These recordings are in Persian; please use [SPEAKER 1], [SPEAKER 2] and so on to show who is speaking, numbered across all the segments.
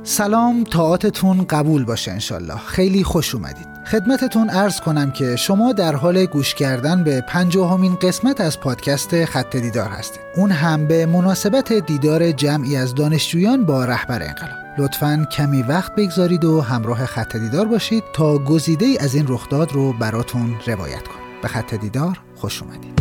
[SPEAKER 1] سلام، طاعتتون قبول باشه انشالله. خیلی خوش اومدید. خدمتتون عرض کنم که شما در حال گوش کردن به 50مین قسمت از پادکست خط دیدار هستید. اون هم به مناسبت دیدار جمعی از دانشجویان با رهبر انقلاب. لطفاً کمی وقت بگذارید و همراه خط دیدار باشید تا گزیده‌ای از این رخداد رو براتون روایت کنم. به خط دیدار خوش اومدید.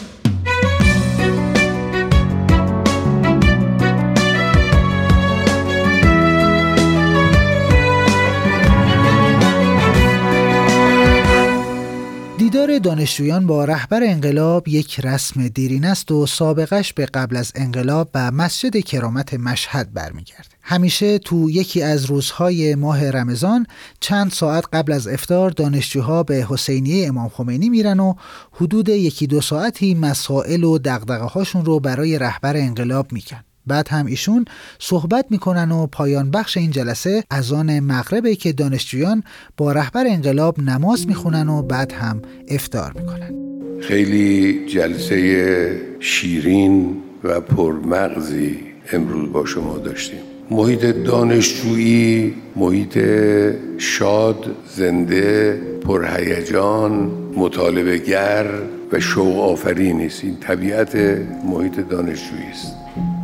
[SPEAKER 1] دیدار دانشجویان با رهبر انقلاب یک رسم دیرینه است و سابقش به قبل از انقلاب به مسجد کرامت مشهد برمیگرده. همیشه تو یکی از روزهای ماه رمضان چند ساعت قبل از افطار دانشجوها به حسینیه امام خمینی میرن و حدود 1-2 ساعتی مسائل و دغدغه‌هاشون رو برای رهبر انقلاب میگن. بعد هم ایشون صحبت میکنن و پایان بخش این جلسه اذان مغربه که دانشجویان با رهبر انقلاب نماز میخونن و بعد هم افطار میکنن.
[SPEAKER 2] خیلی جلسه شیرین و پرمغزی امروز با شما داشتیم. محیط دانشجویی محیط شاد، زنده، پرهیجان، مطالبه‌گر و شوق آفرین است. این طبیعت محیط دانشجویی است.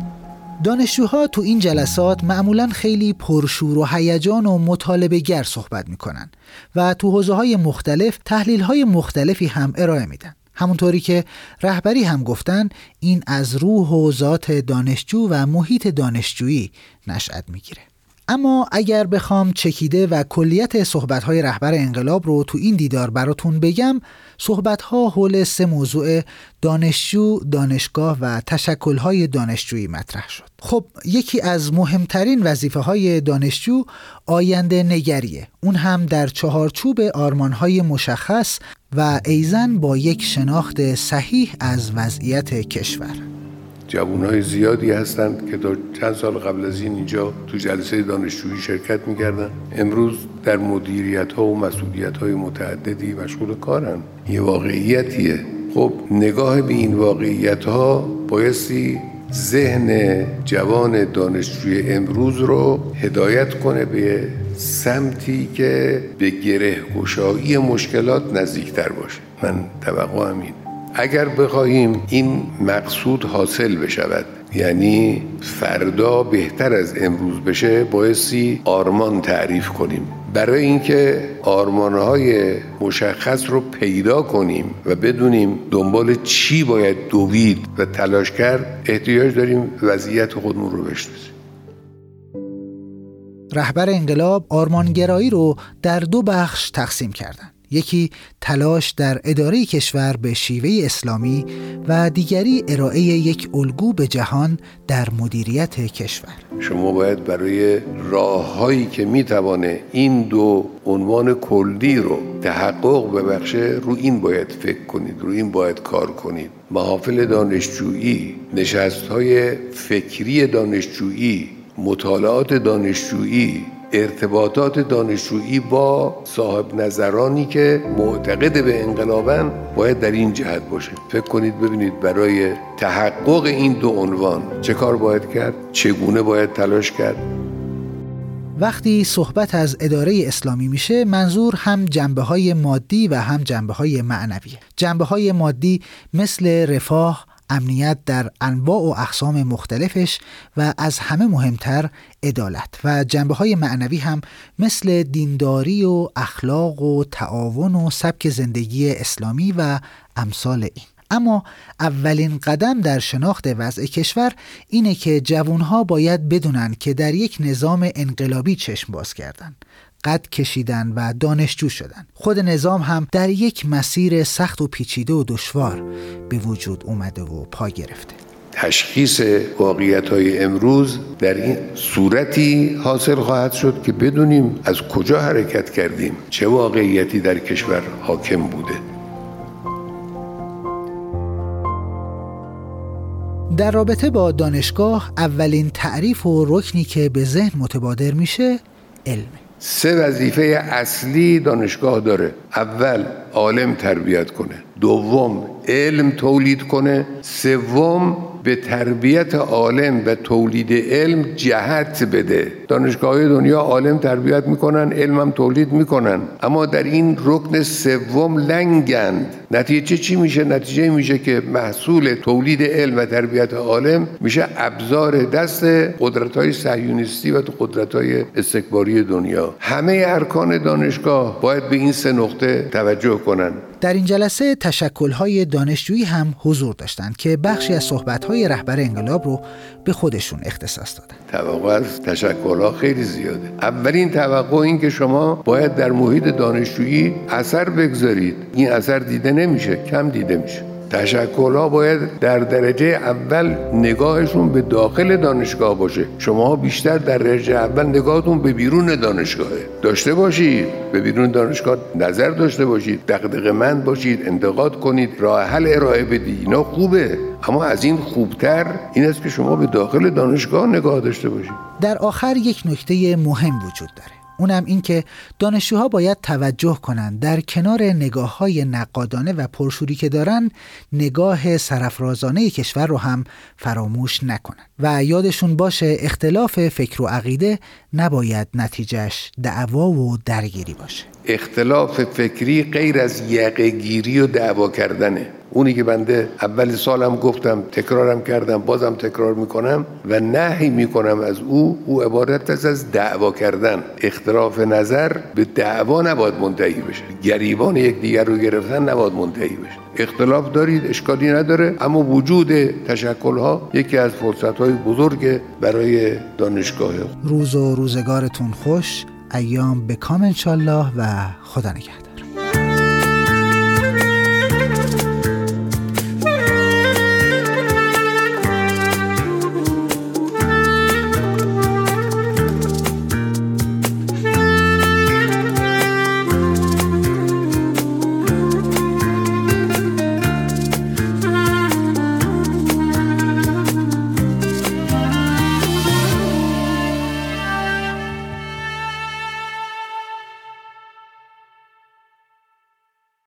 [SPEAKER 1] دانشجوها تو این جلسات معمولاً خیلی پرشور و هیجان و مطالبه‌گر صحبت میکنن و تو حوزه‌های مختلف تحلیل‌های مختلفی هم ارائه میدن. همونطوری که رهبری هم گفتن این از روح و ذات دانشجو و محیط دانشجویی نشأت میگیره. اما اگر بخوام چکیده و کلیت صحبت‌های رهبر انقلاب رو تو این دیدار براتون بگم، صحبت‌ها حول 3 موضوع دانشجو، دانشگاه و تشکل‌های دانشجویی مطرح شد. خب یکی از مهمترین وظیفه‌های دانشجو آینده نگریه، اون هم در چهارچوب آرمان‌های مشخص و ایزن با یک شناخت صحیح از وضعیت کشور.
[SPEAKER 2] جوانای زیادی هستند که تا چند سال قبل از اینجا تو جلسه دانشجویی شرکت می‌کردن. امروز در مدیریت‌ها و مسئولیت‌های متعددی مشغول کارن. یه واقعیتیه. خب نگاه به این واقعیت‌ها بایستی ذهن جوان دانشجوی امروز رو هدایت کنه به سمتی که به گره‌گشایی مشکلات نزدیکتر باشه. من توقعم اینه. اگر بخواهیم این مقصود حاصل بشود، یعنی فردا بهتر از امروز بشه، بایستی آرمان تعریف کنیم. برای اینکه آرمانهای مشخص رو پیدا کنیم و بدونیم دنبال چی باید دوید و تلاش کرد، احتیاج داریم وضعیت خودمون رو بشناسیم.
[SPEAKER 1] رهبر انقلاب آرمانگرایی رو در 2 بخش تقسیم کردن. یکی تلاش در اداره کشور به شیوه اسلامی و دیگری ارائه یک الگو به جهان در مدیریت کشور.
[SPEAKER 2] شما باید برای راه‌هایی که میتوانه این 2 عنوان کلی رو تحقق ببخشه، رو این باید فکر کنید، رو این باید کار کنید. محافل دانشجویی، نشست‌های فکری دانشجویی، مطالعات دانشجویی، ارتباطات دانشجویی با صاحب نظرانی که معتقد به انقلابن باید در این جهت باشه. فکر کنید ببینید برای تحقق این 2 عنوان چه کار باید کرد، چگونه باید تلاش کرد.
[SPEAKER 1] وقتی صحبت از اداره اسلامی میشه، منظور هم جنبه‌های مادی و هم جنبه‌های معنویه. جنبه‌های مادی مثل رفاه، امنیت در انواع و اقسام مختلفش و از همه مهمتر عدالت، و جنبه‌های معنوی هم مثل دینداری و اخلاق و تعاون و سبک زندگی اسلامی و امثال این. اما اولین قدم در شناخت وضع کشور اینه که جوانها باید بدونن که در یک نظام انقلابی چشم باز کردن، قد کشیدن و دانشجو شدن. خود نظام هم در یک مسیر سخت و پیچیده و دشوار به وجود اومده و پا گرفته.
[SPEAKER 2] تشخیص واقعیت‌های امروز در این صورتی حاصل خواهد شد که بدونیم از کجا حرکت کردیم، چه واقعیتی در کشور حاکم بوده.
[SPEAKER 1] در رابطه با دانشگاه اولین تعریف و رکنی که به ذهن متبادر میشه علمه.
[SPEAKER 2] 3 وظیفه اصلی دانشگاه داره. اول عالم تربیت کنه، دوم علم تولید کنه، سوم به تربیت عالم و تولید علم جهت بده. دانشگاه‌های دنیا عالم تربیت میکنن، علم هم تولید میکنن، اما در این رکن سوم لنگند. نتیجه چی میشه؟ نتیجه میشه که محصول تولید علم و تربیت عالم میشه ابزار دست قدرت‌های صهیونیستی و قدرت‌های استکباری دنیا. همه ارکان دانشگاه باید به این سه نقطه توجه کنن.
[SPEAKER 1] در این جلسه تشکل‌های دانشجویی هم حضور داشتند که بخشی از صحبت‌های رهبر انقلاب رو به خودشون اختصاص دادن.
[SPEAKER 2] توقع از تشکل‌ها خیلی زیاده. اولین توقع این که شما باید در محیط دانشجویی اثر بگذارید. این اثر دیده نمیشه، کم دیده میشه. تشکل‌ها باید در درجه اول نگاهشون به داخل دانشگاه باشه. شما بیشتر در درجه اول نگاهتون به بیرون دانشگاهه. داشته باشید، به بیرون دانشگاه نظر داشته باشید، دغدغه‌مند باشید، انتقاد کنید، راه حل ارائه بدید. اینا خوبه، اما از این خوبتر این است که شما به داخل دانشگاه نگاه داشته باشید.
[SPEAKER 1] در آخر یک نکته مهم وجود داره. اونم این که دانشجوها باید توجه کنند در کنار نگاه‌های نقادانه و پرشوری که دارن، نگاه سرافرازانه کشور رو هم فراموش نکنن و یادشون باشه اختلاف فکر و عقیده نباید نتیجهش دعوا و درگیری باشه.
[SPEAKER 2] اختلاف فکری غیر از یقه‌گیری و دعوا کردنه. اونی که بنده اول سالم گفتم، تکرارم کردم، بازم تکرار میکنم و نهی میکنم از او عبارت است از دعوا کردن. اختلاف نظر به دعوا نباید منتهی بشه. گریبان یکدیگر رو گرفتن نباید منتهی بشه. اختلاف دارید، اشکالی نداره، اما وجود تشکل‌ها یکی از فرصت‌های بزرگ برای دانشگاه.
[SPEAKER 1] روز و روزگارتون خوش، ایام به کام انشالله و خدا نگهدار.